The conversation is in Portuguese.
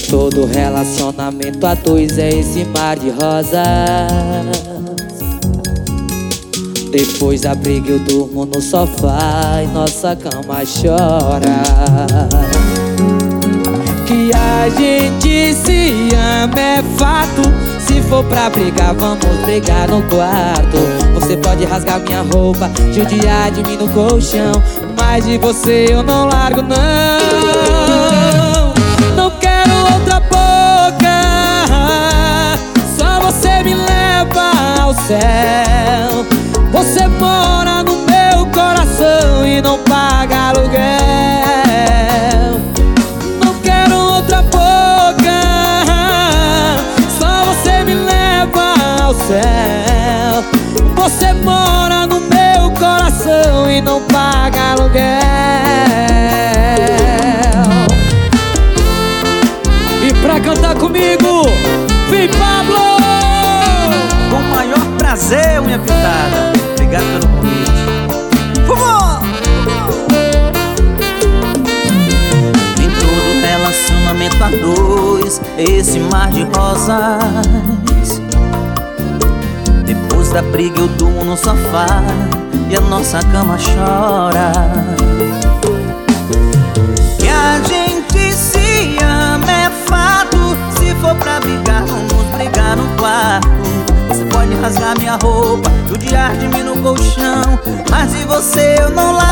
Todo relacionamento a dois é esse mar de rosas. Depois da briga eu durmo no sofá e nossa cama chora. Que a gente se ama é fato. Se for pra brigar, vamos brigar no quarto. Você pode rasgar minha roupa, judiar de mim no colchão, mas de você eu não largo não. Não quero outra boca, só você me leva ao céu. Você mora no meu coração e não paga aluguel. Não quero outra boca, só você me leva ao céu. Você mora no meu coração e não paga aluguel. E pra cantar comigo, vem Pablo! Com o maior prazer, unha pintada. Obrigado pelo convite. Vamos! Em todo relacionamento a dois, esse mar de rosas. Depois da briga eu durmo no sofá e a nossa cama chora. Que a gente se ama é fato. Se for pra brigar, vamos brigar no quarto. Você pode rasgar minha roupa, judiar de mim no colchão, mas de você eu não largo.